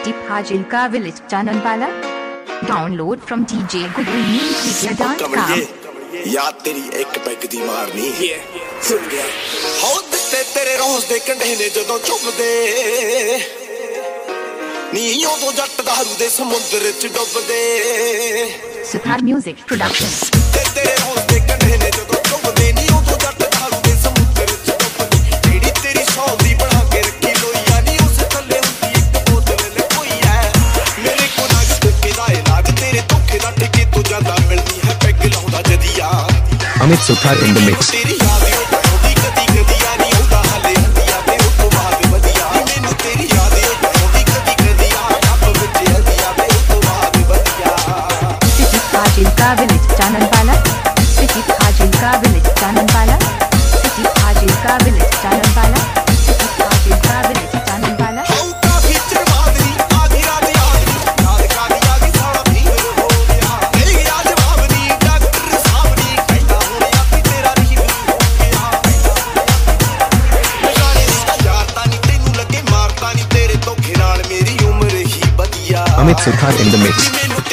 City Fazilka village Chananwala. Download from djgooglemedia.com। याद तेरी एक पैग दी मारनी सुन गया हो दिते तेरे रोज दे कंढे ने जदों चुभदे नी उदों जट दारू दे समुंदर च डुबदे। Sitar music production. तेरे रोज दे कंढे ने जदों चुभदे नी उदों जट दारू दे समुंदर च डुबदे। जेड़ी तेरी सौ दी बना के रखी लोईया नी उस थल्ले हुंदी एक बोतल लकोई है। मेरे को नाग धक्के दा इलाज तेरे धोखे दा ठेके तो ज्यादा मिलदी है पैग लाउंदा जदिया। Amit Suthar in the mix. City Fazilka village Chananwala. City Fazilka village Chananwala. City Fazilka village Chananwala. City Fazilka village Chananwala. Amit Suthar in the mix.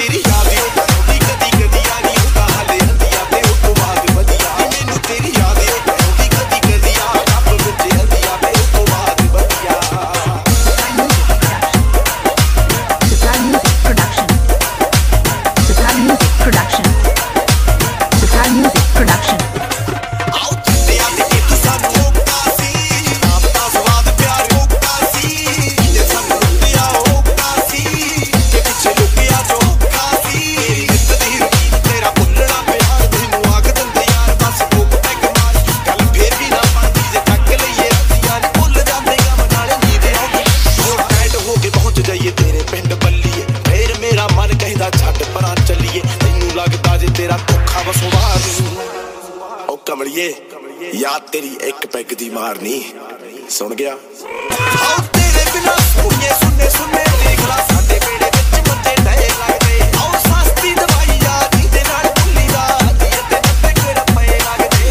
याद तेरी एक पैग दी मारनी सुन गया आओ तेरे बिना सुने सुने सुने देखला साडे बेड़े विच मते डे लगदे। आओ सस्ती दवाई याद दे नाल भुल्ली दा दी ते नब्बे केड़ा पए लगदे।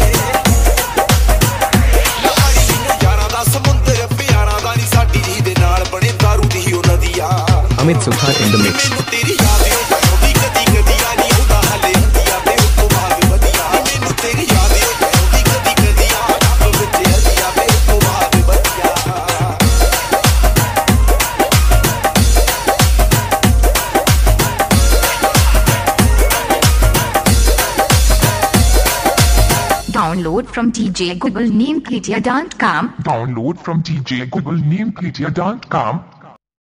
नाड़ी नु यारां दा समुंदर प्यारां दा नी साडी जी दे नाल बने दारू दी ओ नदिया। Amit Suthar in the mix. तेरी याद कदी कदी आनी हुंदा हले हंदिया ते उतो भाग वधिया। मैनू तेरी याद Download from djgooglemedia.com. Download from djgooglemedia.com.